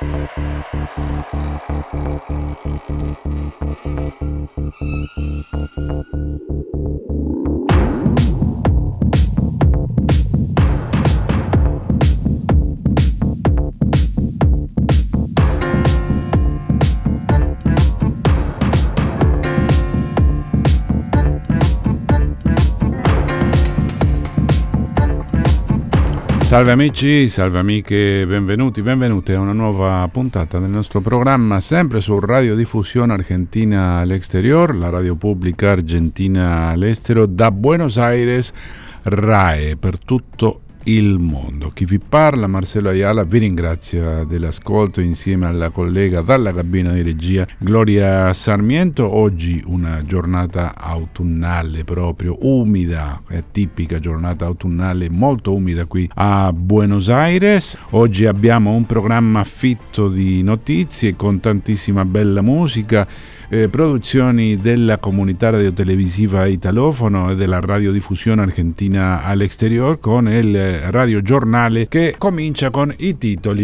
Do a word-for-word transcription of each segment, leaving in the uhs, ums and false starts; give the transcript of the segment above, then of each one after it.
Salve amici, salve amiche, benvenuti, benvenute a una nuova puntata del nostro programma, sempre su Radiodiffusione Argentina al Exterior, la radio pubblica argentina all'estero, da Buenos Aires, R A E, per tutto il mondo. Chi vi parla, Marcelo Ayala, vi ringrazia dell'ascolto insieme alla collega dalla cabina di regia Gloria Sarmiento. Oggi una giornata autunnale proprio, umida, è tipica giornata autunnale molto umida qui a Buenos Aires. Oggi abbiamo un programma fitto di notizie con tantissima bella musica, Eh, produzioni della comunità radiotelevisiva italofono e della radiodiffusione argentina all'exterior, con il radiogiornale che comincia con i titoli.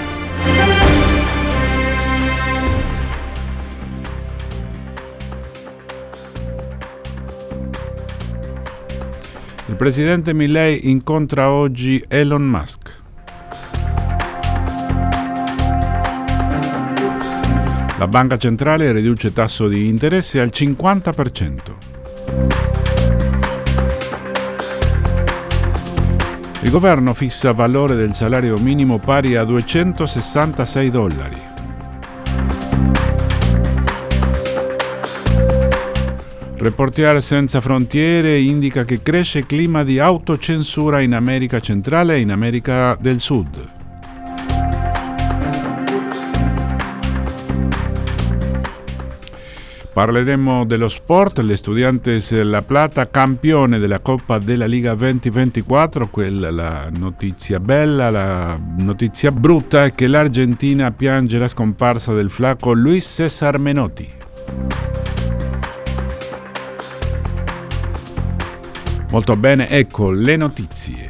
Il presidente Milei incontra oggi Elon Musk. La banca centrale riduce tasso di interesse al cinquanta per cento. Il governo fissa valore del salario minimo pari a duecentosessantasei dollari. Reporter Senza Frontiere indica che cresce il clima di autocensura in America centrale e in America del Sud. Parleremo dello sport, l'Estudiantes La Plata campione della Coppa della Liga duemilaventiquattro, quella la notizia bella. La notizia brutta è che l'Argentina piange la scomparsa del flaco Luis César Menotti. Molto bene, ecco le notizie.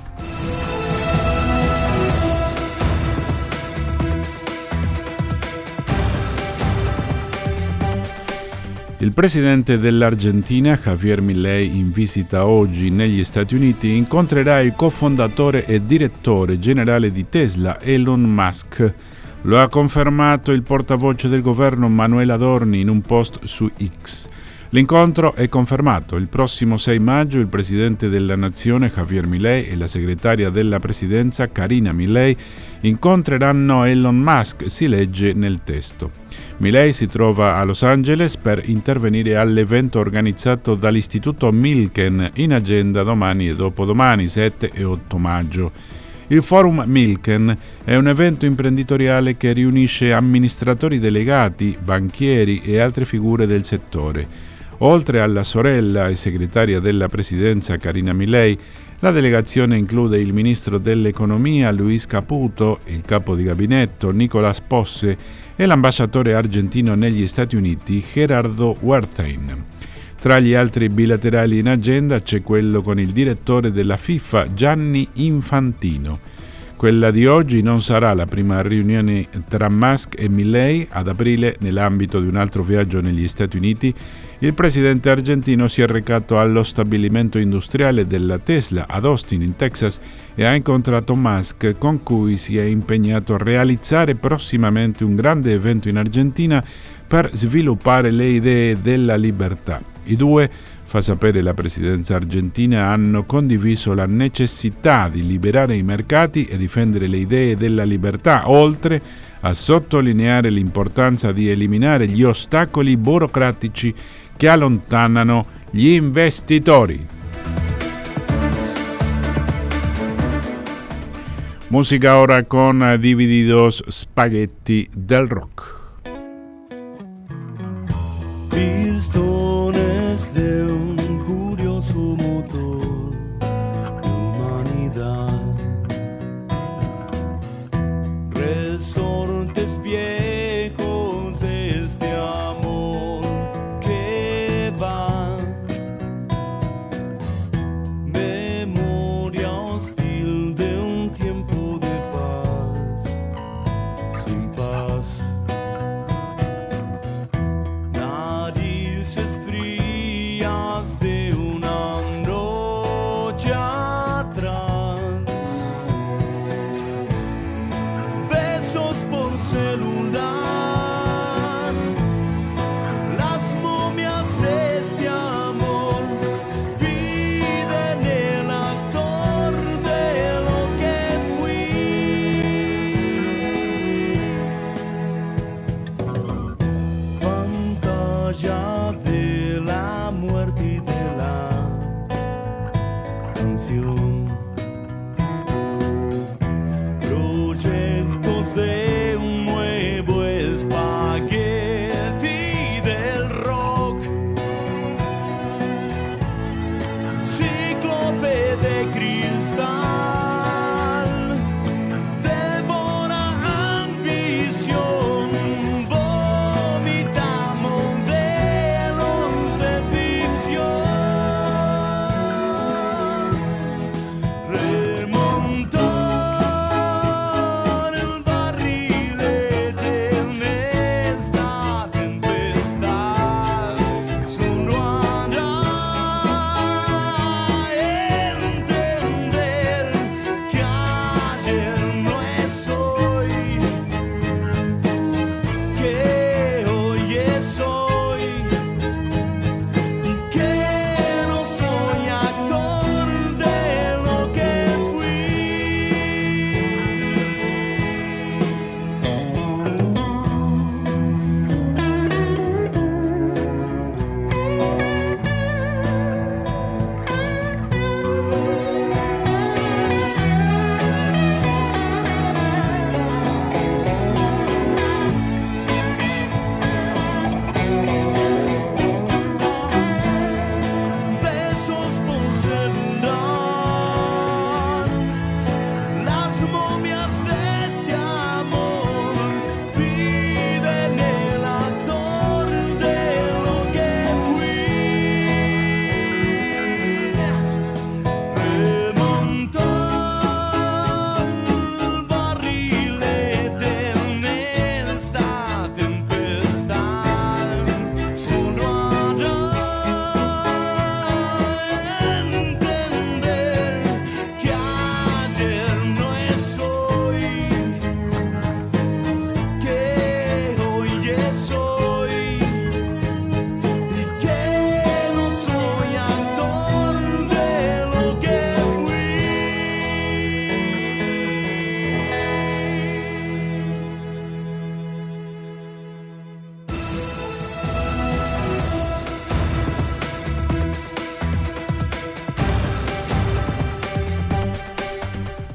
Il presidente dell'Argentina, Javier Milei, in visita oggi negli Stati Uniti, incontrerà il cofondatore e direttore generale di Tesla, Elon Musk. Lo ha confermato il portavoce del governo Manuel Adorni in un post su X. L'incontro è confermato. Il prossimo sei maggio il presidente della nazione, Javier Milei, e la segretaria della presidenza, Karina Milei, incontreranno Elon Musk, si legge nel testo. Milei si trova a Los Angeles per intervenire all'evento organizzato dall'Istituto Milken, in agenda domani e dopodomani, sette e otto maggio. Il Forum Milken è un evento imprenditoriale che riunisce amministratori delegati, banchieri e altre figure del settore. Oltre alla sorella e segretaria della presidenza Karina Milei, la delegazione include il ministro dell'economia Luis Caputo, il capo di gabinetto Nicolás Posse e l'ambasciatore argentino negli Stati Uniti Gerardo Wertheim. Tra gli altri bilaterali in agenda c'è quello con il direttore della FIFA Gianni Infantino. Quella di oggi non sarà la prima riunione tra Musk e Milei. Ad aprile, nell'ambito di un altro viaggio negli Stati Uniti, il presidente argentino si è recato allo stabilimento industriale della Tesla ad Austin, in Texas, e ha incontrato Musk, con cui si è impegnato a realizzare prossimamente un grande evento in Argentina per sviluppare le idee della libertà. I due, fa sapere la presidenza argentina, hanno condiviso la necessità di liberare i mercati e difendere le idee della libertà, oltre a sottolineare l'importanza di eliminare gli ostacoli burocratici che allontanano gli investitori. Musica ora con Divididos Spaghetti del Rock. Pistones de un curioso motor de humanidad, resortes viejos de este amor que va, memoria hostil de un tiempo de paz, sin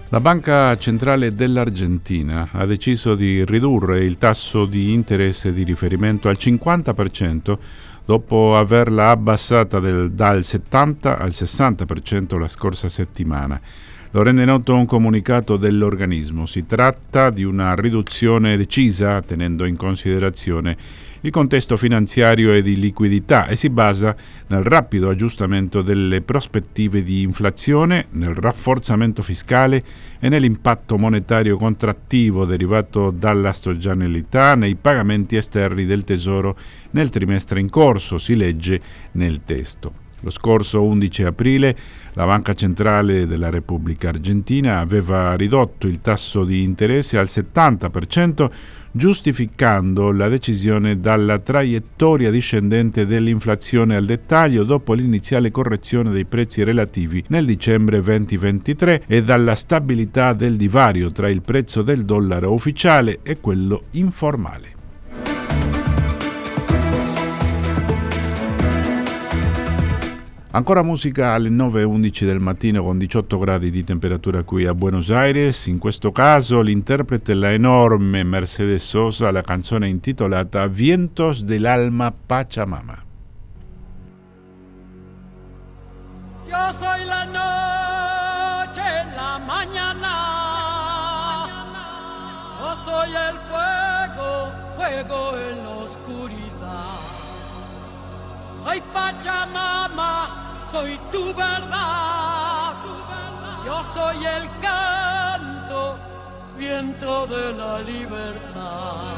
La Banca Centrale dell'Argentina ha deciso di ridurre il tasso di interesse di riferimento al cinquanta per cento dopo averla abbassata del, dal settanta al sessanta per cento la scorsa settimana. Lo rende noto un comunicato dell'organismo. Si tratta di una riduzione decisa tenendo in considerazione il contesto finanziario e di liquidità e si basa nel rapido aggiustamento delle prospettive di inflazione, nel rafforzamento fiscale e nell'impatto monetario contrattivo derivato dalla stagionalità nei pagamenti esterni del Tesoro nel trimestre in corso, si legge nel testo. Lo scorso undici aprile la Banca Centrale della Repubblica Argentina aveva ridotto il tasso di interesse al settanta per cento, giustificando la decisione dalla traiettoria discendente dell'inflazione al dettaglio dopo l'iniziale correzione dei prezzi relativi nel dicembre duemilaventitré e dalla stabilità del divario tra il prezzo del dollaro ufficiale e quello informale. Ancora musica alle nove e undici del mattino con diciotto gradi di temperatura qui a Buenos Aires. In questo caso l'interprete è la enorme Mercedes Sosa, la canzone intitolata Vientos del Alma Pachamama. Yo soy la noche, la mañana. Yo soy el fuego, fuego en la oscuridad. Soy Pachamama, soy tu verdad. Yo soy el canto, viento de la libertad.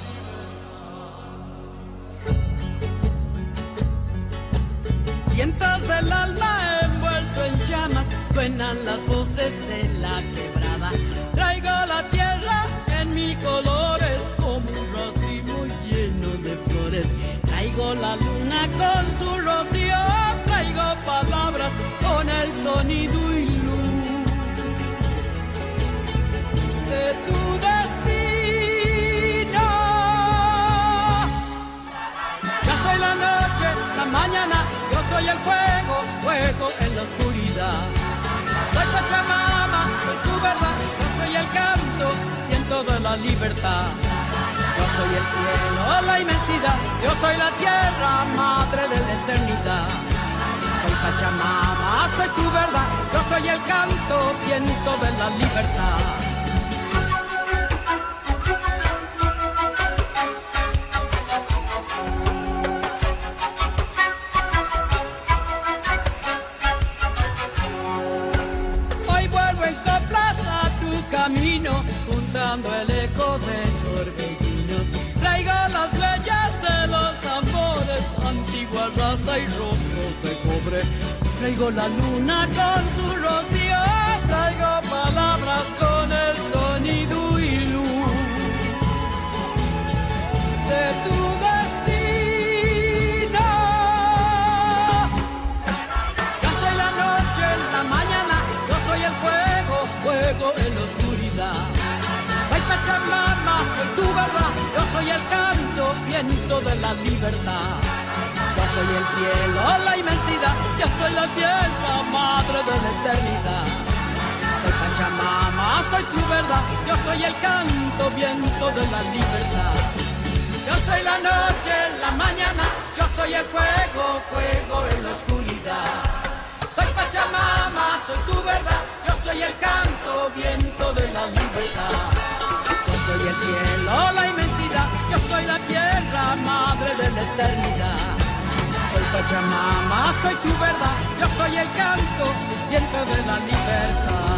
Vientos del alma envuelto en llamas, suenan las voces de la quebrada. Traigo la tierra en mis colores como un racimo lleno de flores. Traigo la luna con su rocío, traigo palabras con el sonido y luz de tu destino. Yo soy la noche, la mañana, yo soy el fuego, fuego en la oscuridad. Soy Pachamama, soy tu verdad, yo soy el canto, viento de la libertad. Yo soy el cielo, la inmensidad, yo soy la tierra, madre de la eternidad. Soy Pachamama, soy tu verdad, yo soy el canto, viento de la libertad. Hoy vuelvo en coplas a tu camino, juntando el eco de torbellino. Traigo las leyes de los amores, antigua raza y rostros de cobre. Traigo la luna con su rocío, traigo palabras con el sonido y luz de tu destino. Yo soy la noche, la mañana, yo soy el fuego, fuego en la oscuridad. Soy Pachamama, soy tu verdad, yo soy el canto, viento de la libertad. Yo soy el cielo, la inmensidad, yo soy la tierra, madre de la eternidad. Soy Pachamama, soy tu verdad, yo soy el canto, viento de la libertad. Yo soy la noche, la mañana, yo soy el fuego, fuego en la oscuridad. Soy Pachamama, soy tu verdad, yo soy el canto, viento de la libertad. Soy el cielo, la inmensidad, yo soy la tierra, madre de la eternidad. Soy Pachamama, soy tu verdad, yo soy el canto, viento de la libertad.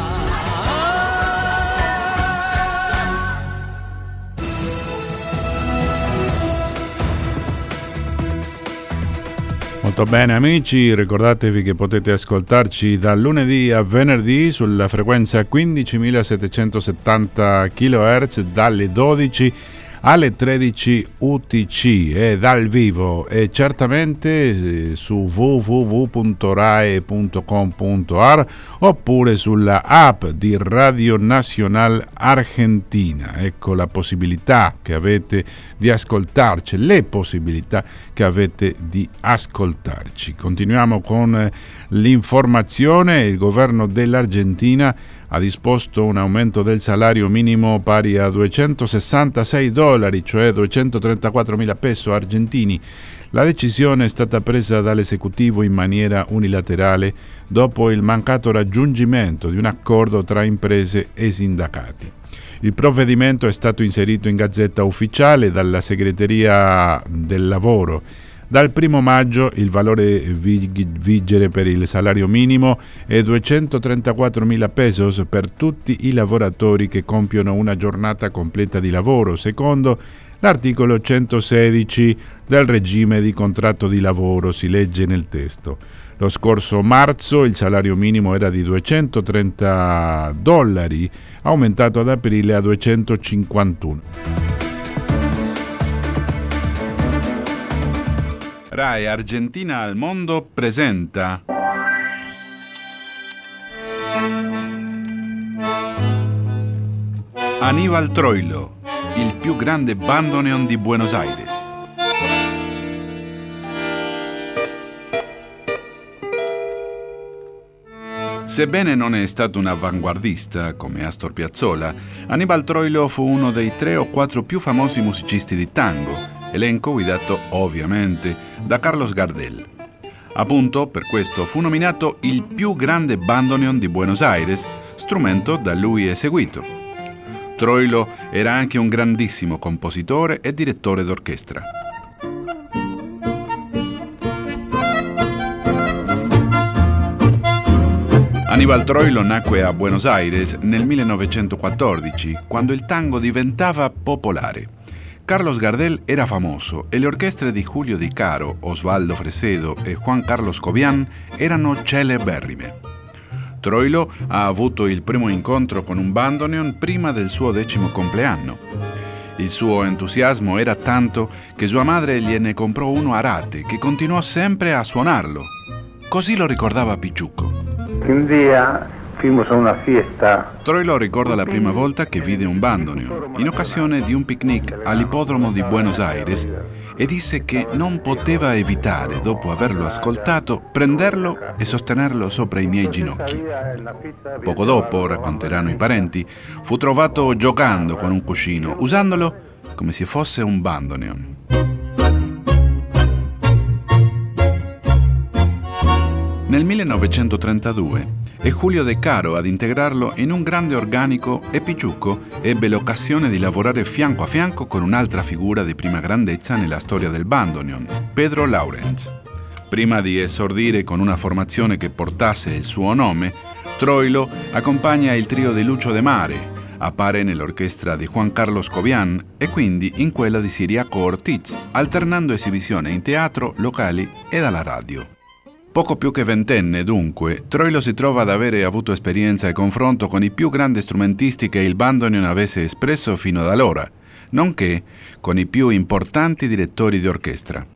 Molto bene amici, ricordatevi che potete ascoltarci dal lunedì a venerdì sulla frequenza quindicimilasettecentosettanta chilohertz dalle dodici alle tredici U T C e dal vivo e certamente su w w w punto rai punto com punto a r oppure sulla app di Radio Nacional Argentina. Ecco la possibilità che avete di ascoltarci, le possibilità che avete di ascoltarci. Continuiamo con l'informazione. Il governo dell'Argentina ha disposto un aumento del salario minimo pari a duecentosessantasei dollari, cioè duecentotrentaquattromila peso argentini. La decisione è stata presa dall'esecutivo in maniera unilaterale dopo il mancato raggiungimento di un accordo tra imprese e sindacati. Il provvedimento è stato inserito in Gazzetta Ufficiale dalla Segreteria del Lavoro. Dal primo maggio il valore vigere per il salario minimo è duecentotrentaquattromila pesos per tutti i lavoratori che compiono una giornata completa di lavoro, secondo l'articolo centosedici del regime di contratto di lavoro, si legge nel testo. Lo scorso marzo il salario minimo era di duecentotrenta dollari, aumentato ad aprile a duecentocinquantuno. Rai Argentina al mondo presenta Aníbal Troilo, il più grande bandoneon di Buenos Aires. Sebbene non è stato un avanguardista come Astor Piazzolla, Aníbal Troilo fu uno dei tre o quattro più famosi musicisti di tango, elenco guidato ovviamente da Carlos Gardel. Appunto, per questo fu nominato il più grande bandoneon di Buenos Aires, strumento da lui eseguito. Troilo era anche un grandissimo compositore e direttore d'orchestra. Aníbal Troilo nacque a Buenos Aires nel millenovecentoquattordici, quando il tango diventava popolare. Carlos Gardel era famoso e le orchestre di Julio Di Caro, Osvaldo Fresedo e Juan Carlos Cobian erano celeberrime. Troilo ha avuto il primo incontro con un bandoneon prima del suo decimo compleanno. Il suo entusiasmo era tanto che sua madre gliene comprò uno a rate, che continuò sempre a suonarlo. Così lo ricordava Picciucco. Un día fuimos a una fiesta. Troilo ricorda la prima volta che vide un bandoneon in occasione di un picnic all'ippodromo di Buenos Aires e disse che non poteva evitare, dopo averlo ascoltato, prenderlo e sostenerlo sopra i miei ginocchi. Poco dopo, racconteranno i parenti, fu trovato giocando con un cuscino, usandolo come se fosse un bandoneon. Nel millenovecentotrentadue è Julio De Caro ad integrarlo in un grande organico e Picciucco ebbe l'occasione di lavorare fianco a fianco con un'altra figura di prima grandezza nella storia del bandoneon, Pedro Lawrence. Prima di esordire con una formazione che portasse il suo nome, Troilo accompagna il trio di Lucio De Mare, appare nell'orchestra di Juan Carlos Cobian e quindi in quella di Ciriaco Ortiz, alternando esibizioni in teatro, locali e alla radio. Poco più che ventenne, dunque, Troilo si trova ad avere avuto esperienza e confronto con i più grandi strumentisti che il bandoneon avesse espresso fino ad allora, nonché con i più importanti direttori di orchestra.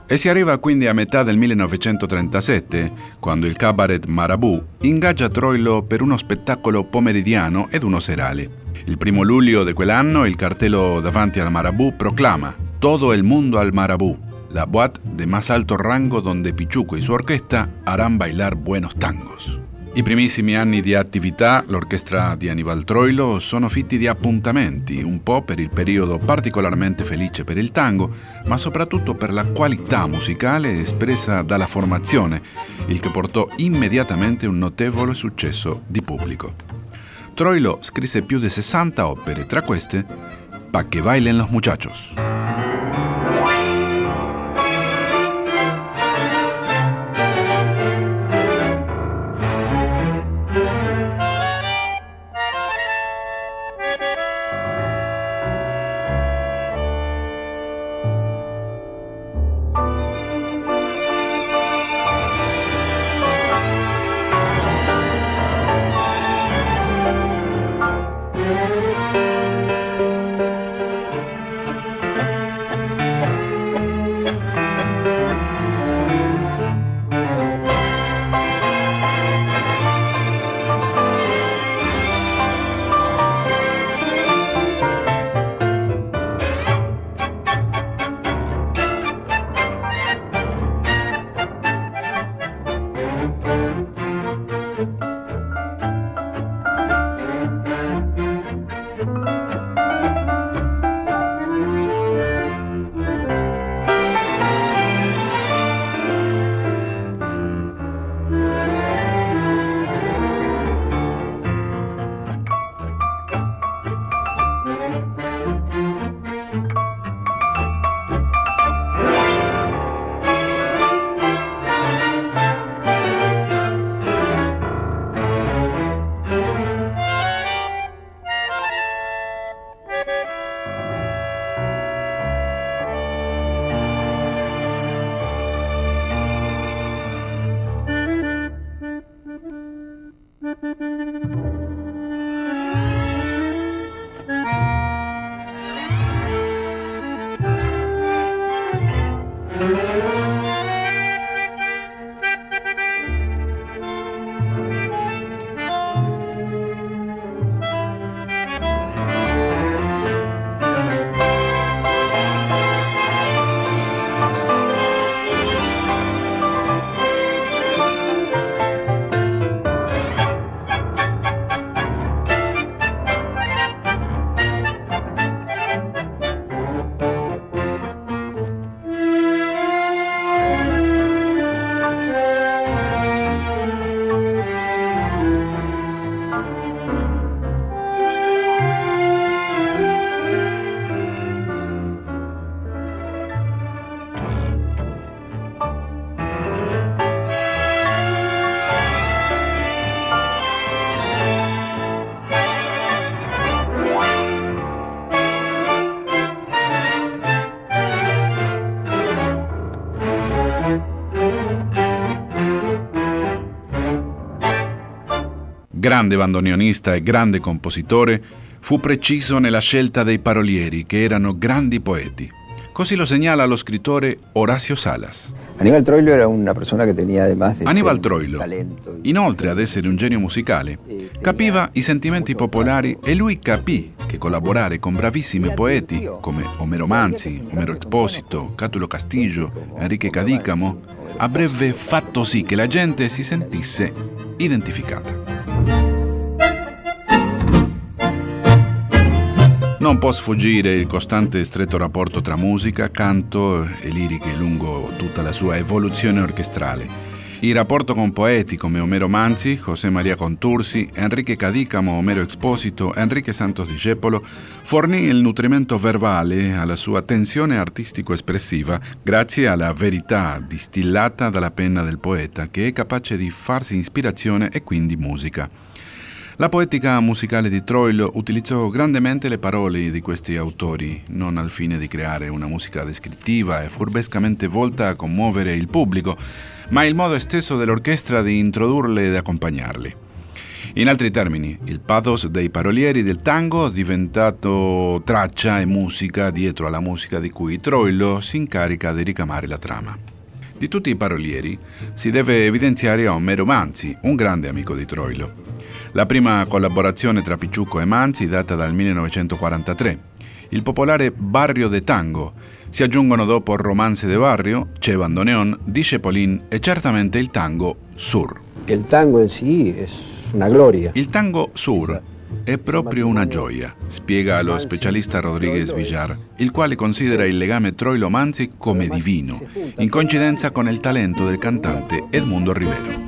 E si arriva quindi a metà del millenovecentotrentasette, quando il cabaret Marabù ingaggia Troilo per uno spettacolo pomeridiano ed uno serale. Il primo luglio di quell'anno il cartello davanti al Marabù proclama «Todo el mundo al Marabù, la boate de más alto rango donde Pichuco y su orquesta harán bailar buenos tangos». I primissimi anni di attività, l'orchestra di Aníbal Troilo sono fitti di appuntamenti, un po' per il periodo particolarmente felice per il tango, ma soprattutto per la qualità musicale espressa dalla formazione, il che portò immediatamente un notevole successo di pubblico. Troilo scrisse più di sessanta opere, tra queste Pa' que bailen los muchachos. Grande bandoneonista e grande compositore, fu preciso nella scelta dei parolieri, che erano grandi poeti. Così lo segnala lo scrittore Horacio Salas. Aníbal Troilo era una persona che tenía además de Aníbal Troilo, inoltre ad essere un genio musicale, capiva i sentimenti popolari e lui capì che collaborare con bravissimi poeti come Omero Manzi, Omero Expósito, Cátulo Castillo, Enrique Cadícamo avrebbe fatto sì che la gente si sentisse identificata. Non può sfuggire il costante e stretto rapporto tra musica, canto e liriche lungo tutta la sua evoluzione orchestrale. Il rapporto con poeti come Omero Manzi, José María Contursi, Enrique Cadícamo, Omero Expósito, Enrique Santos Discepolo fornì il nutrimento verbale alla sua tensione artistico-espressiva grazie alla verità distillata dalla penna del poeta, che è capace di farsi ispirazione e quindi musica. La poetica musicale di Troilo utilizzò grandemente le parole di questi autori, non al fine di creare una musica descrittiva e furbescamente volta a commuovere il pubblico, ma il modo esteso dell'orchestra di introdurle ed accompagnarli. In altri termini, il pathos dei parolieri del tango è diventato traccia e musica dietro alla musica di cui Troilo si incarica di ricamare la trama. Di tutti i parolieri si deve evidenziare Ommero Manzi, un grande amico di Troilo. La prima collaborazione tra Picciucco e Manzi data dal millenovecentoquarantatré. Il popolare Barrio de Tango. Si aggiungono dopo Romance de Barrio, Che Bandoneón, Dice Polín e certamente il tango Sur. Il tango in sí è una gloria. Il tango Sur è proprio una gioia, spiega lo specialista Rodríguez Villar, il quale considera il legame Troilo-Manzi come divino, in coincidenza con il talento del cantante Edmundo Rivero.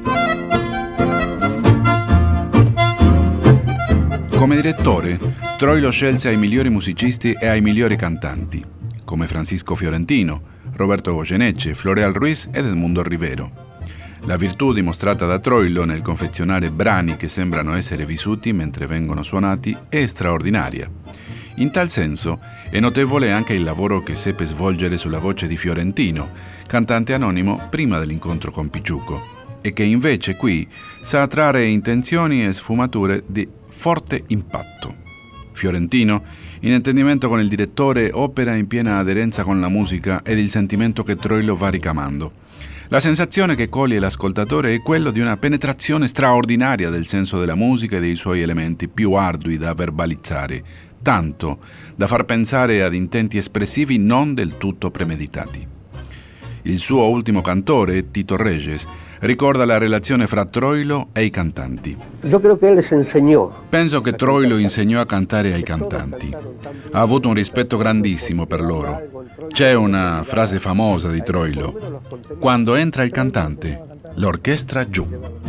Come direttore, Troilo scelse ai migliori musicisti e ai migliori cantanti, come Francisco Fiorentino, Roberto Goyeneche, Floreal Ruiz ed Edmundo Rivero. La virtù dimostrata da Troilo nel confezionare brani che sembrano essere vissuti mentre vengono suonati è straordinaria. In tal senso è notevole anche il lavoro che seppe svolgere sulla voce di Fiorentino, cantante anonimo prima dell'incontro con Picciucco, e che invece qui sa trarre intenzioni e sfumature di forte impatto. Fiorentino, in intendimento con il direttore, opera in piena aderenza con la musica ed il sentimento che Troilo va ricamando. La sensazione che coglie l'ascoltatore è quello di una penetrazione straordinaria del senso della musica e dei suoi elementi più ardui da verbalizzare, tanto da far pensare ad intenti espressivi non del tutto premeditati. Il suo ultimo cantore, Tito Reyes, ricorda la relazione fra Troilo e i cantanti. Io credo che les enseñó. Penso che Troilo insegnò a cantare ai cantanti. Ha avuto un rispetto grandissimo per loro. C'è una frase famosa di Troilo: quando entra il cantante, l'orchestra giù.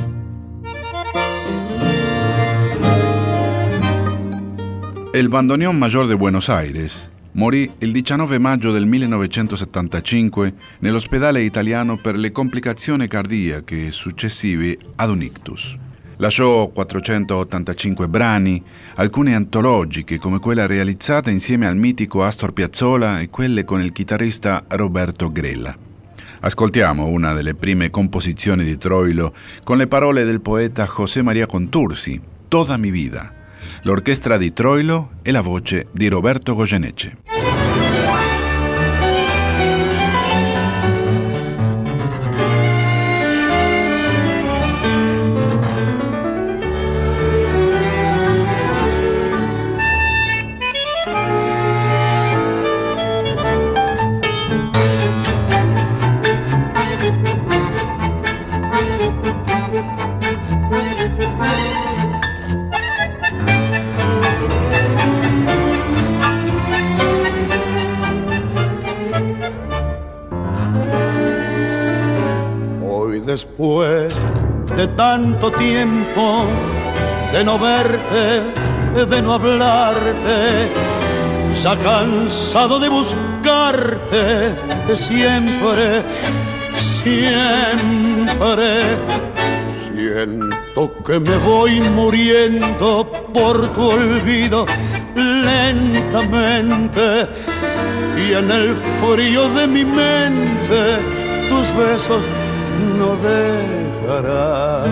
Il Bandoneón Mayor de Buenos Aires morì il diciannove maggio del millenovecentosettantacinque nell'ospedale italiano per le complicazioni cardiache successive ad un ictus. Lasciò quattrocentottantacinque brani, alcune antologiche come quella realizzata insieme al mitico Astor Piazzolla e quelle con il chitarrista Roberto Grella. Ascoltiamo una delle prime composizioni di Troilo con le parole del poeta José María Contursi, Toda mi vida. L'orchestra di Troilo e la voce di Roberto Goyeneche. Después de tanto tiempo de no verte, de no hablarte, ya cansado de buscarte siempre, siempre, siento que me voy muriendo por tu olvido lentamente, y en el frío de mi mente tus besos no dejará.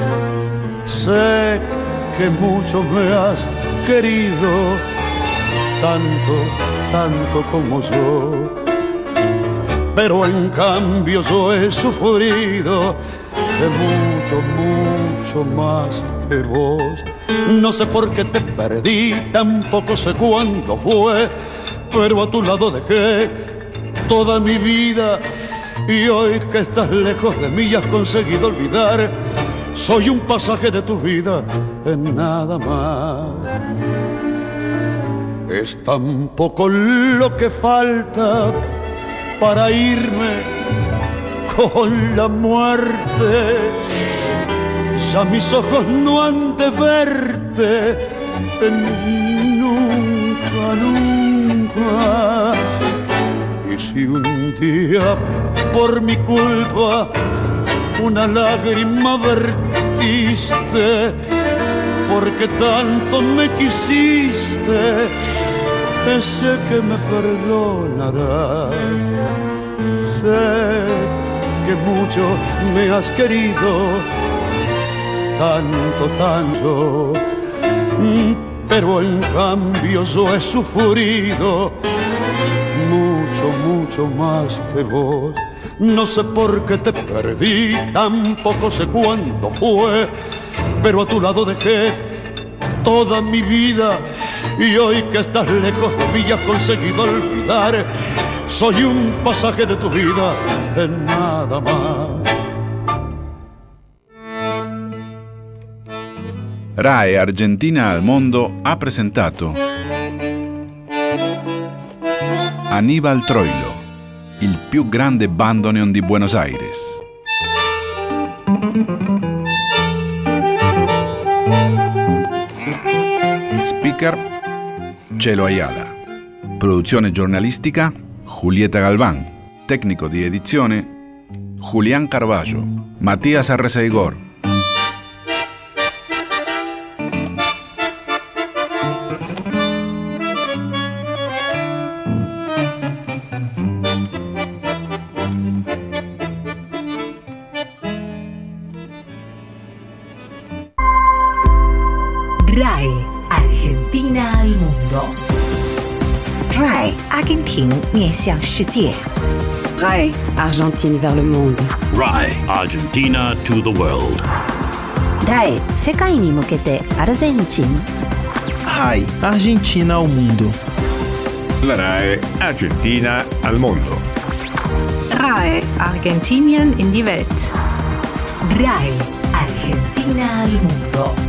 Sé que mucho me has querido, tanto, tanto como yo, pero en cambio yo he sufrido de mucho, mucho más que vos. No sé por qué te perdí, tampoco sé cuándo fue, pero a tu lado dejé toda mi vida. Y hoy que estás lejos de mí y has conseguido olvidar, soy un pasaje de tu vida en nada más. Es tan poco lo que falta para irme con la muerte. Ya mis ojos no han de verte nunca, nunca. Y si un día por mi culpa una lágrima vertiste, porque tanto me quisiste, sé que me perdonarás. Sé que mucho me has querido, tanto, tanto, pero en cambio yo he sufrido mucho, mucho más que vos. No sé por qué te perdí, tampoco sé cuándo fue, pero a tu lado dejé toda mi vida. Y hoy que estás lejos de mí y has conseguido olvidar, soy un pasaje de tu vida, en nada más. RAI Argentina al Mondo ha presentato Aníbal Troilo, il più grande bandoneon di Buenos Aires. Speaker Chelo Ayala. Produzione giornalistica Julieta Galván. Tecnico di edizione Julián Carballo. Matías Arreceigor. RAI Argentina al Mundo. RAI Argentina 面向世界. RAI Argentine vers le monde. RAI Argentina to the world. RAI 世界に向けてアルゼンチン. RAI Argentina al Mundo. La RAI Argentina al Mondo. RAI Argentinien in die Welt. RAI Argentina al Mundo.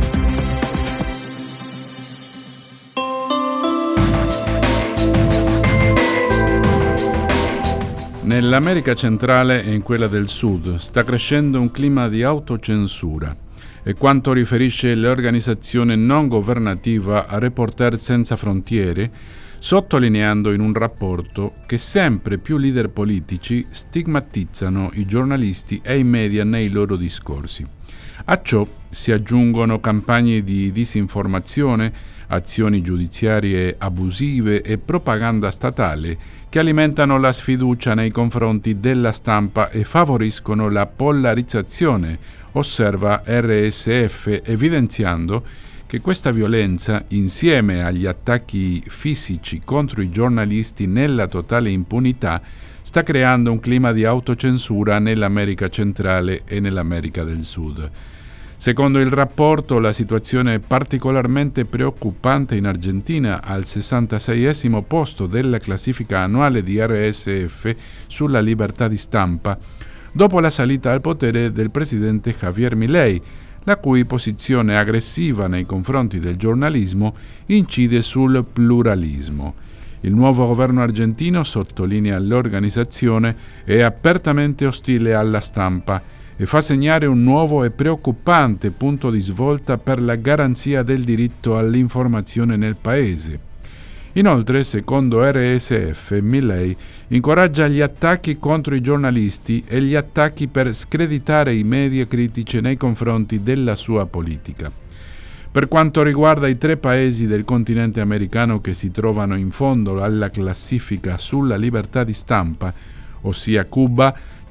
Nell'America centrale e in quella del sud sta crescendo un clima di autocensura. È quanto riferisce l'organizzazione non governativa Reporter Senza Frontiere, sottolineando in un rapporto che sempre più leader politici stigmatizzano i giornalisti e i media nei loro discorsi. A ciò si aggiungono campagne di disinformazione, azioni giudiziarie abusive e propaganda statale che alimentano la sfiducia nei confronti della stampa e favoriscono la polarizzazione, osserva R S F, evidenziando che questa violenza, insieme agli attacchi fisici contro i giornalisti nella totale impunità, sta creando un clima di autocensura nell'America centrale e nell'America del Sud. Secondo il rapporto, la situazione è particolarmente preoccupante in Argentina, al sessantaseiesimo posto della classifica annuale di R S F sulla libertà di stampa, dopo la salita al potere del presidente Javier Milei, la cui posizione aggressiva nei confronti del giornalismo incide sul pluralismo. Il nuovo governo argentino, sottolinea l'organizzazione, è apertamente ostile alla stampa e fa segnare un nuovo e preoccupante punto di svolta per la garanzia del diritto all'informazione nel paese. Inoltre, secondo R S F, Milei incoraggia gli attacchi contro i giornalisti e gli attacchi per screditare i media critici nei confronti della sua politica. Per quanto riguarda i tre paesi del continente americano che si trovano in fondo alla classifica sulla libertà di stampa, ossia Cuba,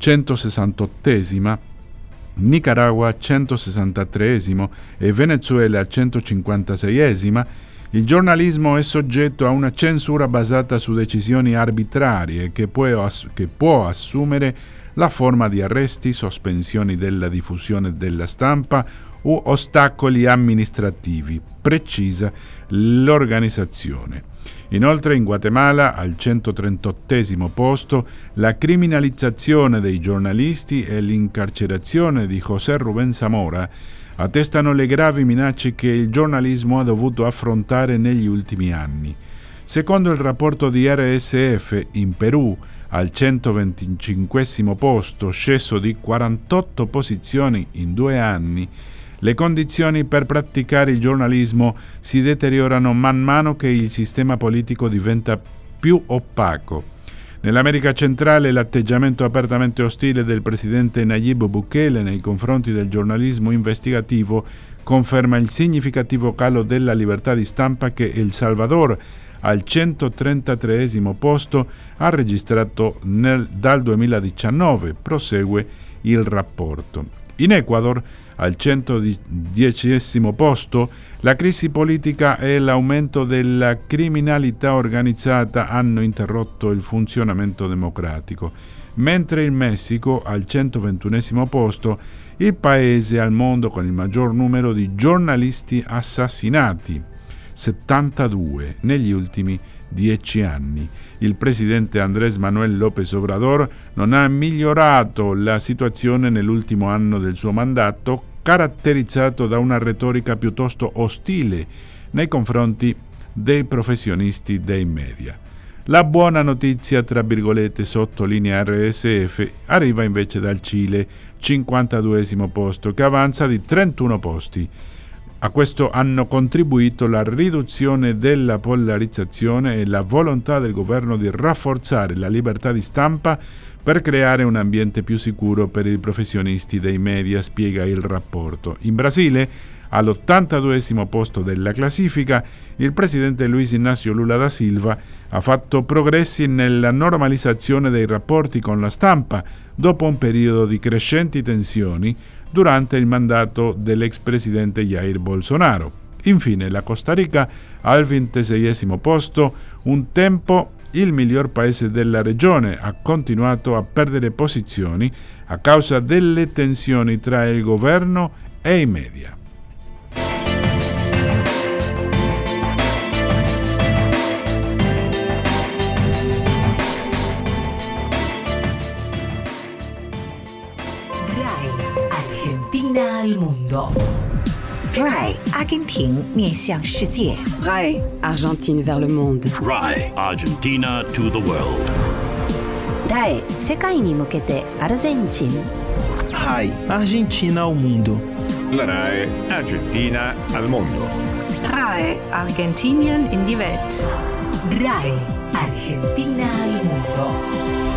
centosessantottesima, Nicaragua centosessantatreesimo e Venezuela centocinquantaseiesima, il giornalismo è soggetto a una censura basata su decisioni arbitrarie che può, ass- che può assumere la forma di arresti, sospensioni della diffusione della stampa o ostacoli amministrativi, precisa l'organizzazione. Inoltre in Guatemala, al centotrentaottesimo posto, la criminalizzazione dei giornalisti e l'incarcerazione di José Rubén Zamora attestano le gravi minacce che il giornalismo ha dovuto affrontare negli ultimi anni. Secondo il rapporto di R S F, in Perù, al centoventicinquesimo posto, sceso di quarantotto posizioni in due anni, le condizioni per praticare il giornalismo si deteriorano man mano che il sistema politico diventa più opaco. Nell'America centrale l'atteggiamento apertamente ostile del presidente Nayib Bukele nei confronti del giornalismo investigativo conferma il significativo calo della libertà di stampa che El Salvador, al centotrentatreesimo posto, ha registrato nel, dal duemiladiciannove, prosegue il rapporto. In Ecuador, al centodicesimo posto, la crisi politica e l'aumento della criminalità organizzata hanno interrotto il funzionamento democratico, mentre il Messico, al centoventunesimo posto, il paese al mondo con il maggior numero di giornalisti assassinati, settantadue negli ultimi dieci anni. Il presidente Andrés Manuel López Obrador non ha migliorato la situazione nell'ultimo anno del suo mandato, caratterizzato da una retorica piuttosto ostile nei confronti dei professionisti dei media. La buona notizia, tra virgolette, sottolinea R S F, arriva invece dal Cile, cinquantaduesimo posto, che avanza di trentuno posti. A questo hanno contribuito la riduzione della polarizzazione e la volontà del governo di rafforzare la libertà di stampa per creare un ambiente più sicuro per i professionisti dei media, spiega il rapporto. In Brasile, all'ottantaduesimo posto della classifica, il presidente Luiz Inácio Lula da Silva ha fatto progressi nella normalizzazione dei rapporti con la stampa dopo un periodo di crescenti tensioni durante il mandato dell'ex presidente Jair Bolsonaro. Infine, la Costa Rica al ventiseiesimo posto, un tempo il miglior paese della regione, ha continuato a perdere posizioni a causa delle tensioni tra il governo e i media. Argentina al mondo. Rai, Argentin 面向世界。 Rai, Argentine vers le monde. Rai, Argentina to the world. Rai, 世界に向けてアルゼンチン。 Rai, Argentina al mondo. La Rai Argentina al mondo. Rai, Argentinien in die Welt. Rai, Argentina al mondo.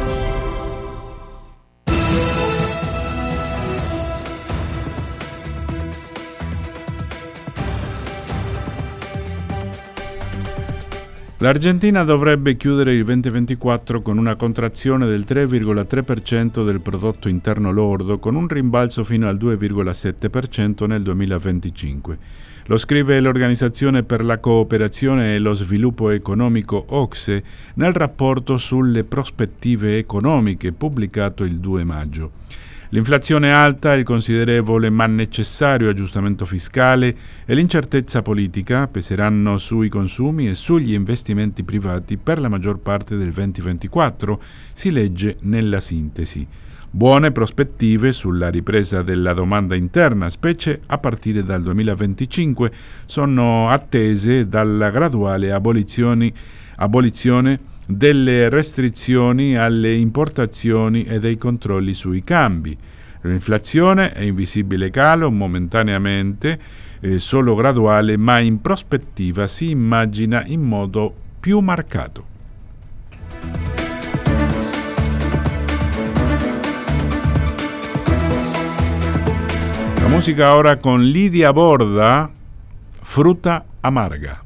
L'Argentina dovrebbe chiudere il duemilaventiquattro con una contrazione del tre virgola tre per cento del prodotto interno lordo, con un rimbalzo fino al due virgola sette per cento nel duemilaventicinque. Lo scrive l'Organizzazione per la cooperazione e lo sviluppo economico O C S E nel rapporto sulle prospettive economiche pubblicato il due maggio. L'inflazione alta, il considerevole ma necessario aggiustamento fiscale e l'incertezza politica peseranno sui consumi e sugli investimenti privati per la maggior parte del duemilaventiquattro, si legge nella sintesi. Buone prospettive sulla ripresa della domanda interna, specie a partire dal duemilaventicinque, sono attese dalla graduale abolizione abolizione delle restrizioni alle importazioni e dei controlli sui cambi. L'inflazione è in visibile calo momentaneamente, eh, solo graduale, ma in prospettiva si immagina in modo più marcato. La musica ora con Lidia Borda, Fruta Amarga.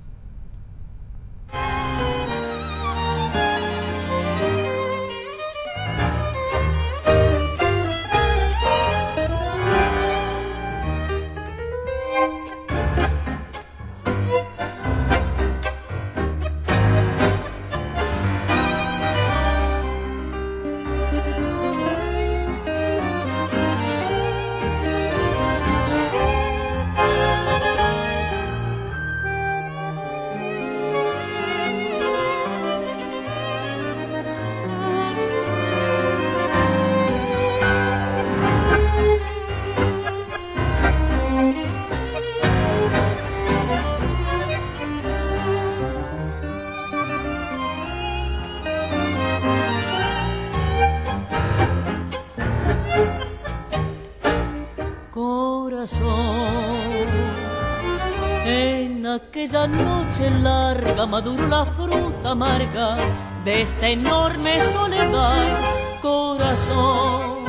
En aquella noche larga maduró la fruta amarga de esta enorme soledad, corazón.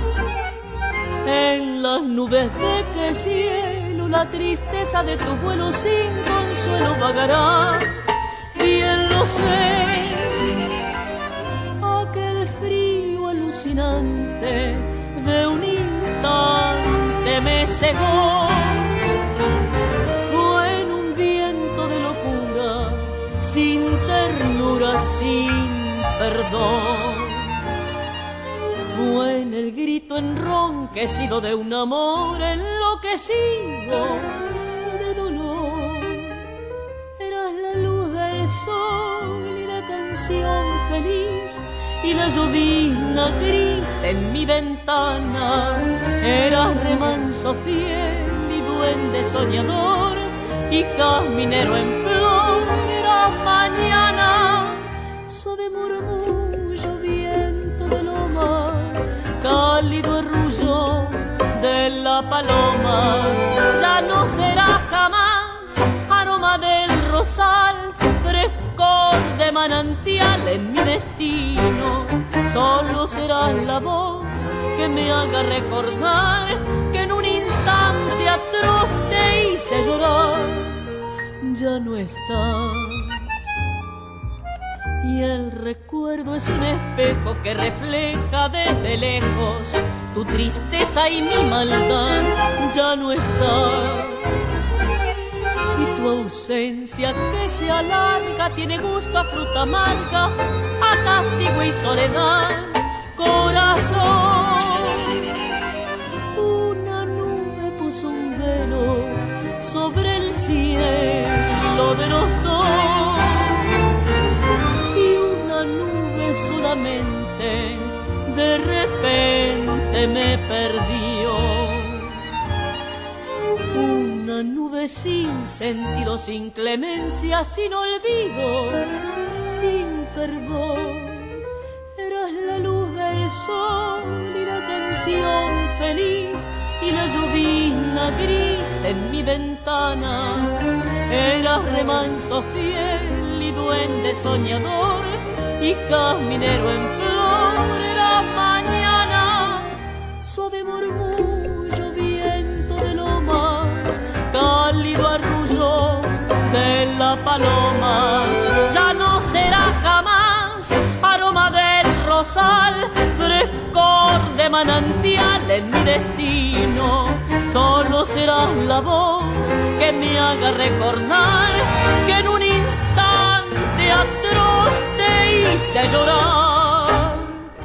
En las nubes de qué cielo la tristeza de tu vuelo sin consuelo vagará. Bien lo sé, aquel frío alucinante de un instante triste me cegó. Fue en un viento de locura, sin ternura, sin perdón. Fue en el grito enronquecido de un amor enloquecido de dolor. Eras la luz del sol y la canción feliz y la llovizna gris en mi ventana. Eras remanso fiel y duende soñador y jazminero en flor. Eras mañana, suave murmullo, viento de loma, cálido arrullo de la paloma. Ya no será jamás aroma del rosal, frescor de manantial en mi destino. Solo será la voz que me haga recordar que en un instante atroz te hice llorar. Ya no estás. Y el recuerdo es un espejo que refleja desde lejos tu tristeza y mi maldad. Ya no estás. Y tu ausencia que se alarga tiene gusto a fruta amarga, a castigo y soledad. Corazón, una nube puso un velo sobre el cielo de los dos. Solamente de repente me perdió. Una nube sin sentido, sin clemencia, sin olvido, sin perdón. Eras la luz del sol y la canción feliz y la llovizna gris en mi ventana. Eras remanso fiel y duende soñador y jazminero en flor. Era mañana, suave murmullo, viento de loma, cálido arrullo de la paloma. Ya no será jamás aroma del rosal, frescor de manantial en mi destino. Solo será la voz que me haga recordar que en un instante atroz te hice llorar.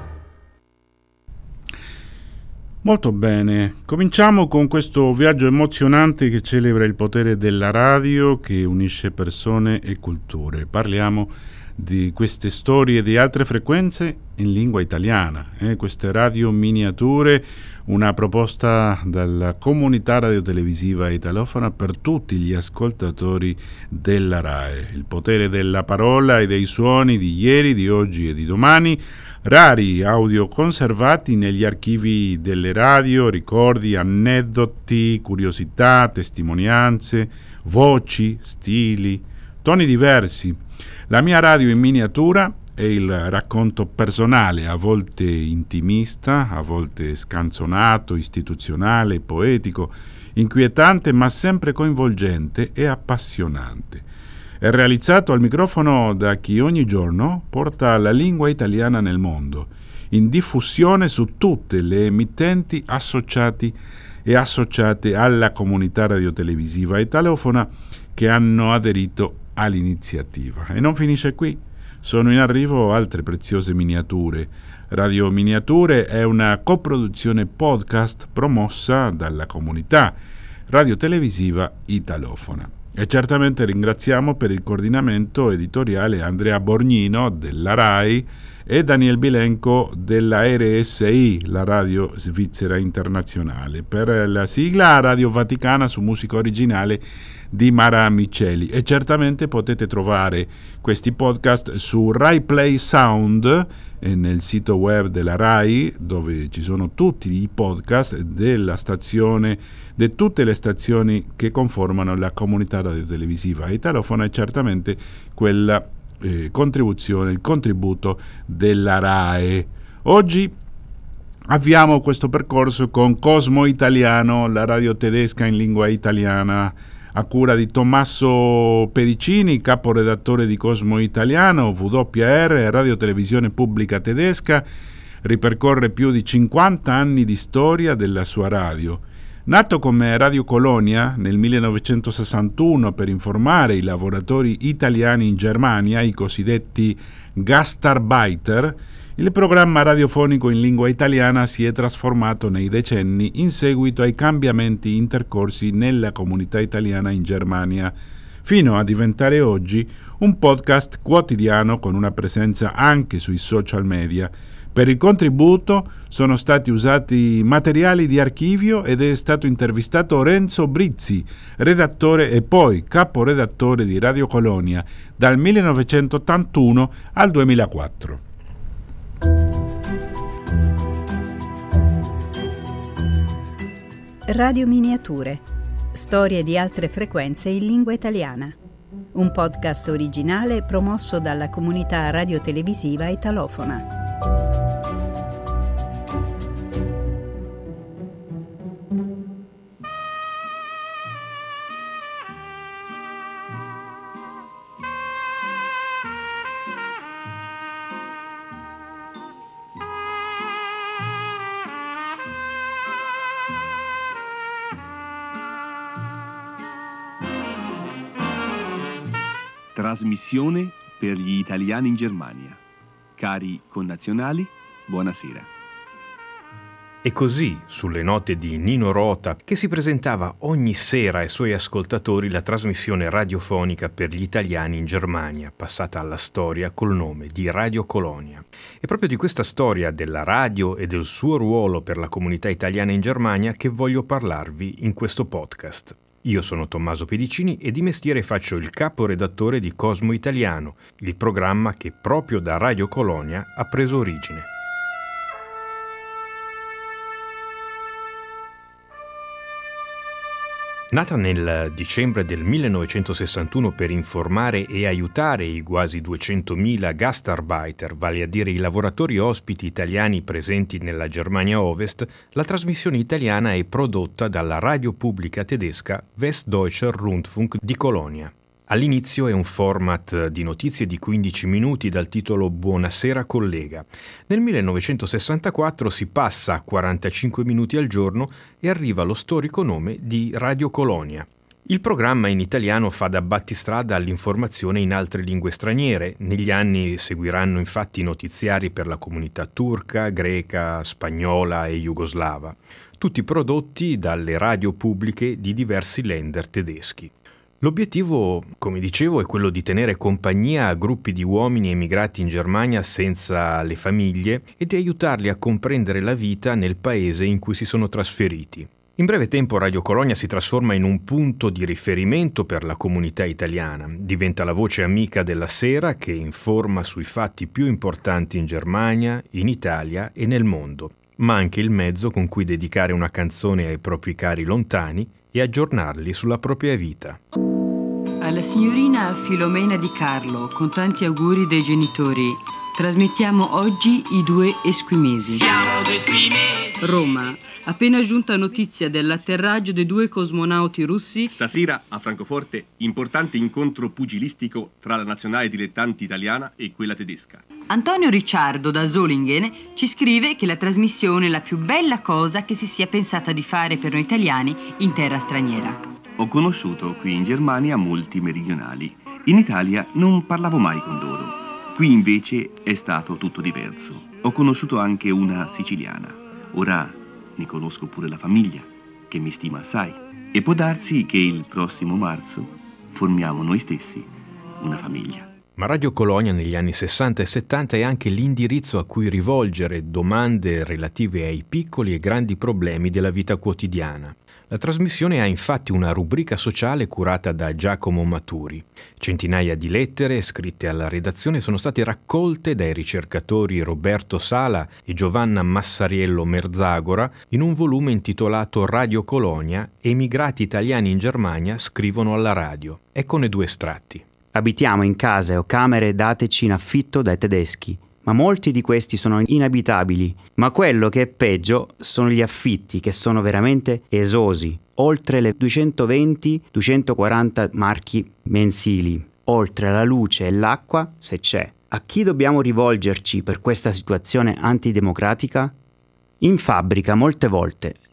Molto bene, cominciamo con questo viaggio emozionante che celebra il potere della radio che unisce persone e culture. Parliamo di queste storie di altre frequenze in lingua italiana, eh? Queste radio miniature, una proposta dalla comunità radiotelevisiva italofona per tutti gli ascoltatori della RAI. Il potere della parola e dei suoni di ieri, di oggi e di domani, rari audio conservati negli archivi delle radio, ricordi, aneddoti, curiosità, testimonianze, voci, stili, toni diversi. La mia radio in miniatura è il racconto personale, a volte intimista, a volte scanzonato, istituzionale, poetico, inquietante, ma sempre coinvolgente e appassionante. È realizzato al microfono da chi ogni giorno porta la lingua italiana nel mondo, in diffusione su tutte le emittenti associati e associate alla comunità radiotelevisiva italofona che hanno aderito all'iniziativa. E non finisce qui. Sono in arrivo altre preziose miniature. Radio Miniature è una coproduzione podcast promossa dalla comunità radiotelevisiva italofona. E certamente ringraziamo per il coordinamento editoriale Andrea Borgnino della RAI e Daniel Bilenco della R S I, la Radio Svizzera Internazionale, per la sigla Radio Vaticana su musica originale di Mara Miceli. E certamente potete trovare questi podcast su Rai Play Sound e nel sito web della RAI, dove ci sono tutti i podcast della stazione, di tutte le stazioni che conformano la comunità radiotelevisiva italofona e certamente quella eh, contribuzione, il contributo della RAI. Oggi avviamo questo percorso con Cosmo Italiano, la radio tedesca in lingua italiana, a cura di Tommaso Pedicini, caporedattore di Cosmo Italiano, W R, Radio Televisione Pubblica Tedesca. Ripercorre più di cinquanta anni di storia della sua radio. Nato come Radio Colonia nel millenovecentosessantuno per informare i lavoratori italiani in Germania, i cosiddetti Gastarbeiter, il programma radiofonico in lingua italiana si è trasformato nei decenni in seguito ai cambiamenti intercorsi nella comunità italiana in Germania, fino a diventare oggi un podcast quotidiano con una presenza anche sui social media. Per il contributo sono stati usati materiali di archivio ed è stato intervistato Renzo Brizzi, redattore e poi caporedattore di Radio Colonia dal millenovecentottantuno al duemilaquattro. Radio Miniature. Storie di altre frequenze in lingua italiana. Un podcast originale promosso dalla comunità radiotelevisiva italofona. Trasmissione per gli italiani in Germania. Cari connazionali, buonasera. E così, sulle note di Nino Rota, che si presentava ogni sera ai suoi ascoltatori la trasmissione radiofonica per gli italiani in Germania, passata alla storia col nome di Radio Colonia. È proprio di questa storia della radio e del suo ruolo per la comunità italiana in Germania che voglio parlarvi in questo podcast. Io sono Tommaso Pedicini e di mestiere faccio il caporedattore di Cosmo Italiano, il programma che proprio da Radio Colonia ha preso origine. Nata nel dicembre del millenovecentosessantuno per informare e aiutare i quasi duecentomila Gastarbeiter, vale a dire i lavoratori ospiti italiani presenti nella Germania Ovest, la trasmissione italiana è prodotta dalla radio pubblica tedesca Westdeutscher Rundfunk di Colonia. All'inizio è un format di notizie di quindici minuti dal titolo Buonasera collega. Nel millenovecentosessantaquattro si passa a quarantacinque minuti al giorno e arriva allo storico nome di Radio Colonia. Il programma in italiano fa da battistrada all'informazione in altre lingue straniere. Negli anni seguiranno infatti notiziari per la comunità turca, greca, spagnola e jugoslava, tutti prodotti dalle radio pubbliche di diversi Länder tedeschi. L'obiettivo, come dicevo, è quello di tenere compagnia a gruppi di uomini emigrati in Germania senza le famiglie e di aiutarli a comprendere la vita nel paese in cui si sono trasferiti. In breve tempo Radio Colonia si trasforma in un punto di riferimento per la comunità italiana, diventa la voce amica della sera che informa sui fatti più importanti in Germania, in Italia e nel mondo, ma anche il mezzo con cui dedicare una canzone ai propri cari lontani e aggiornarli sulla propria vita. Alla signorina Filomena Di Carlo, con tanti auguri dei genitori, trasmettiamo oggi i due esquimesi. Siamo due esquimesi. Roma, appena giunta notizia dell'atterraggio dei due cosmonauti russi. Stasera a Francoforte, importante incontro pugilistico tra la nazionale dilettanti italiana e quella tedesca. Antonio Ricciardo da Solingen ci scrive che la trasmissione è la più bella cosa che si sia pensata di fare per noi italiani in terra straniera. Ho conosciuto qui in Germania molti meridionali. In Italia non parlavo mai con loro. Qui invece è stato tutto diverso. Ho conosciuto anche una siciliana. Ora ne conosco pure la famiglia, che mi stima assai. E può darsi che il prossimo marzo formiamo noi stessi una famiglia. Ma Radio Colonia negli anni sessanta e settanta è anche l'indirizzo a cui rivolgere domande relative ai piccoli e grandi problemi della vita quotidiana. La trasmissione ha infatti una rubrica sociale curata da Giacomo Maturi. Centinaia di lettere scritte alla redazione sono state raccolte dai ricercatori Roberto Sala e Giovanna Massariello Merzagora in un volume intitolato Radio Colonia, emigrati italiani in Germania scrivono alla radio. Eccone due estratti. Abitiamo in case o camere dateci in affitto dai tedeschi, ma molti di questi sono inabitabili. Ma quello che è peggio sono gli affitti, che sono veramente esosi, oltre le duecentoventi duecentoquaranta marchi mensili, oltre la luce e l'acqua, se c'è. A chi dobbiamo rivolgerci per questa situazione antidemocratica? In fabbrica molte volte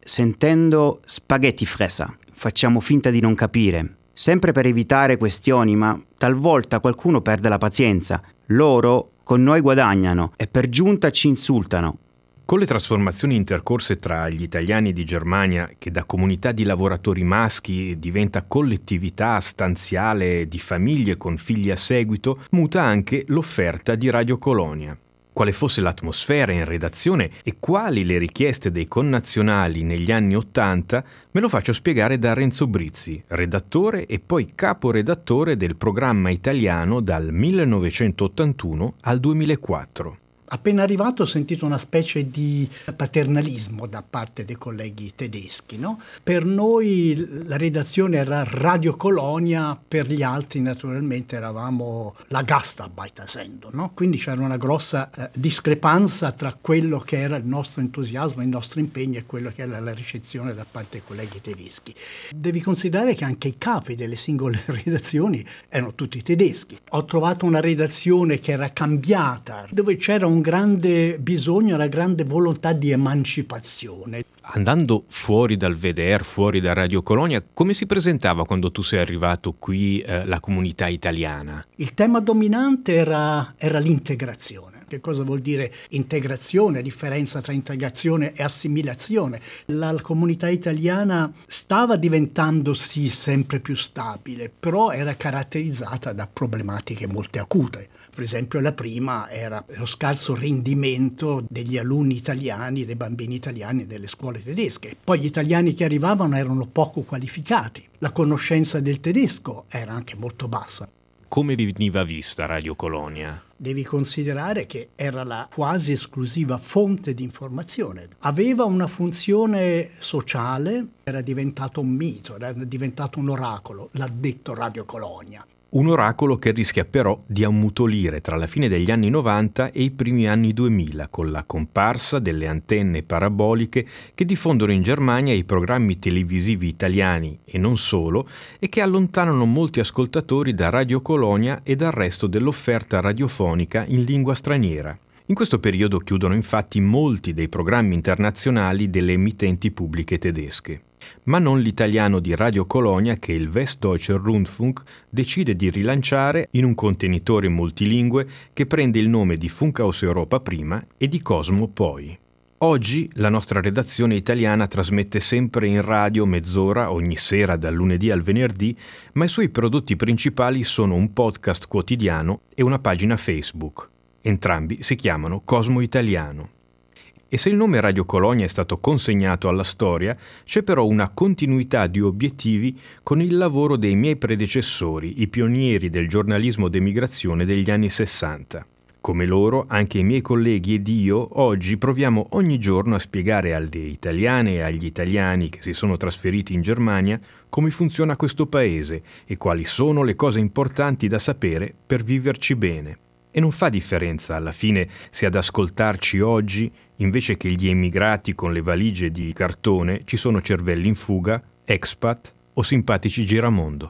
sentendo spaghetti fresa. Facciamo finta di non capire, sempre per evitare questioni, ma talvolta qualcuno perde la pazienza. Loro con noi guadagnano e per giunta ci insultano. Con le trasformazioni intercorse tra gli italiani di Germania, che da comunità di lavoratori maschi diventa collettività stanziale di famiglie con figli a seguito, muta anche l'offerta di Radio Colonia. Quale fosse l'atmosfera in redazione e quali le richieste dei connazionali negli anni Ottanta, me lo faccio spiegare da Renzo Brizzi, redattore e poi caporedattore del programma italiano dal millenovecentottantuno al duemilaquattro. Appena arrivato ho sentito una specie di paternalismo da parte dei colleghi tedeschi, no? Per noi la redazione era Radio Colonia, per gli altri naturalmente eravamo la Gastarbeitersendung, no? Quindi c'era una grossa eh, discrepanza tra quello che era il nostro entusiasmo, il nostro impegno e quello che era la ricezione da parte dei colleghi tedeschi. Devi considerare che anche i capi delle singole redazioni erano tutti tedeschi. Ho trovato una redazione che era cambiata, dove c'era un un grande bisogno, una grande volontà di emancipazione. Andando fuori dal V D R, fuori da Radio Colonia, come si presentava quando tu sei arrivato qui eh, la comunità italiana? Il tema dominante era, era l'integrazione. Che cosa vuol dire integrazione? Differenza tra integrazione e assimilazione. La, la comunità italiana stava diventando sì sempre più stabile, però era caratterizzata da problematiche molto acute. Per esempio la prima era lo scarso rendimento degli alunni italiani, dei bambini italiani delle scuole tedesche. Poi gli italiani che arrivavano erano poco qualificati. La conoscenza del tedesco era anche molto bassa. Come veniva vista Radio Colonia? Devi considerare che era la quasi esclusiva fonte di informazione. Aveva una funzione sociale, era diventato un mito, era diventato un oracolo, l'ha detto Radio Colonia. Un oracolo che rischia però di ammutolire tra la fine degli anni novanta e i primi anni duemila, con la comparsa delle antenne paraboliche che diffondono in Germania i programmi televisivi italiani e non solo, e che allontanano molti ascoltatori da Radio Colonia e dal resto dell'offerta radiofonica in lingua straniera. In questo periodo chiudono infatti molti dei programmi internazionali delle emittenti pubbliche tedesche. Ma non l'italiano di Radio Colonia che il Westdeutscher Rundfunk decide di rilanciare in un contenitore multilingue che prende il nome di Funkhaus Europa prima e di Cosmo poi. Oggi la nostra redazione italiana trasmette sempre in radio mezz'ora ogni sera dal lunedì al venerdì, ma i suoi prodotti principali sono un podcast quotidiano e una pagina Facebook. Entrambi si chiamano Cosmo Italiano. E se il nome Radio Colonia è stato consegnato alla storia, c'è però una continuità di obiettivi con il lavoro dei miei predecessori, i pionieri del giornalismo d'emigrazione degli anni sessanta. Come loro, anche i miei colleghi ed io oggi proviamo ogni giorno a spiegare alle italiane e agli italiani che si sono trasferiti in Germania come funziona questo paese e quali sono le cose importanti da sapere per viverci bene. E non fa differenza alla fine se ad ascoltarci oggi, invece che gli emigrati con le valigie di cartone, ci sono cervelli in fuga, expat o simpatici giramondo.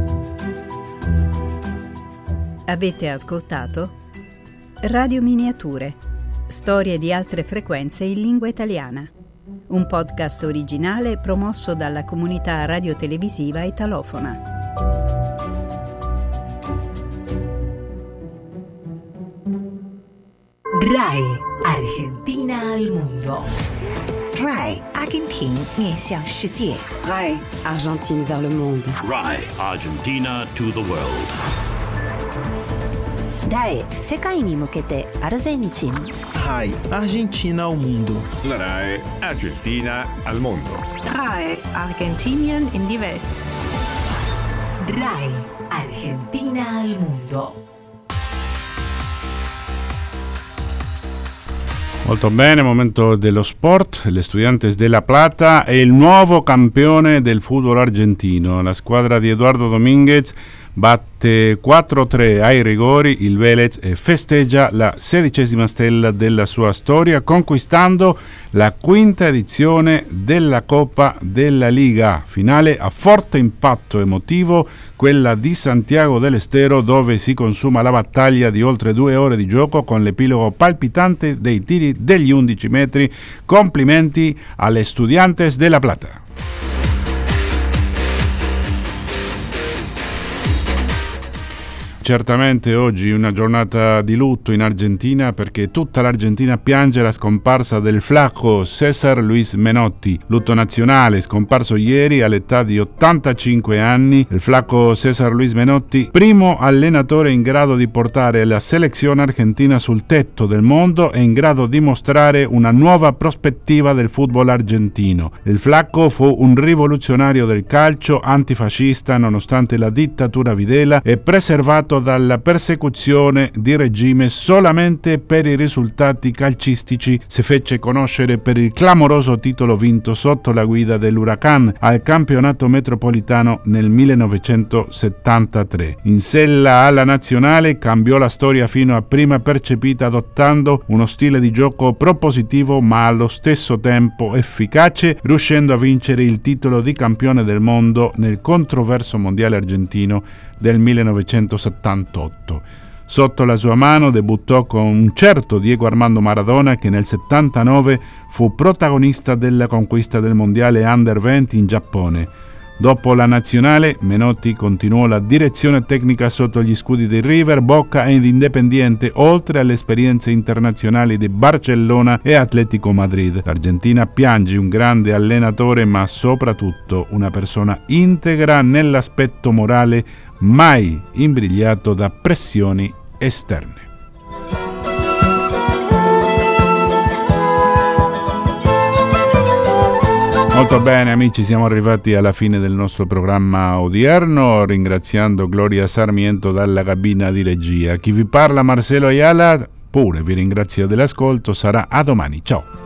Avete ascoltato Radio Miniature, storie di altre frequenze in lingua italiana. Un podcast originale promosso dalla comunità radiotelevisiva italofona. RAI Argentina al mondo. RAI Argentina 面向世界. RAI Argentine vers le monde. RAI Argentina to the world. RAI 世界に向けてアルゼンチン. RAI Argentina al mondo. La RAI Argentina al mondo. RAI Argentinien in die Welt. RAI Argentina al mondo. Molto bene, momento dello sport. L'Estudiantes de La Plata è il nuovo campione del football argentino. La squadra di Eduardo Domínguez bat- Batte quattro tre ai rigori il Velez e festeggia la sedicesima stella della sua storia, conquistando la quinta edizione della Coppa della Liga. Finale a forte impatto emotivo, quella di Santiago del Estero, dove si consuma la battaglia di oltre due ore di gioco con l'epilogo palpitante dei tiri degli undici metri. Complimenti alle Estudiantes de La Plata. Certamente oggi una giornata di lutto in Argentina, perché tutta l'Argentina piange la scomparsa del flaco César Luis Menotti. Lutto nazionale, scomparso ieri all'età di ottantacinque anni. Il flaco César Luis Menotti, primo allenatore in grado di portare la selezione argentina sul tetto del mondo e in grado di mostrare una nuova prospettiva del football argentino. Il flaco fu un rivoluzionario del calcio, antifascista nonostante la dittatura Videla e preservato dalla persecuzione di regime solamente per i risultati calcistici. Si fece conoscere per il clamoroso titolo vinto sotto la guida dell'Huracán al campionato metropolitano nel millenovecentosettantatré. In sella alla nazionale cambiò la storia fino a prima percepita, adottando uno stile di gioco propositivo ma allo stesso tempo efficace, riuscendo a vincere il titolo di campione del mondo nel controverso mondiale argentino del millenovecentosettantotto. Sotto la sua mano debuttò con un certo Diego Armando Maradona, che nel settantanove fu protagonista della conquista del mondiale under venti in Giappone. Dopo la nazionale, Menotti continuò la direzione tecnica sotto gli scudi di River, Boca ed Independiente, oltre alle esperienze internazionali di Barcellona e Atletico Madrid. L'Argentina piange un grande allenatore, ma soprattutto una persona integra nell'aspetto morale, mai imbrigliato da pressioni esterne. Molto bene amici, siamo arrivati alla fine del nostro programma odierno, ringraziando Gloria Sarmiento dalla cabina di regia. Chi vi parla, Marcelo Ayala, pure vi ringrazio dell'ascolto, sarà a domani, ciao!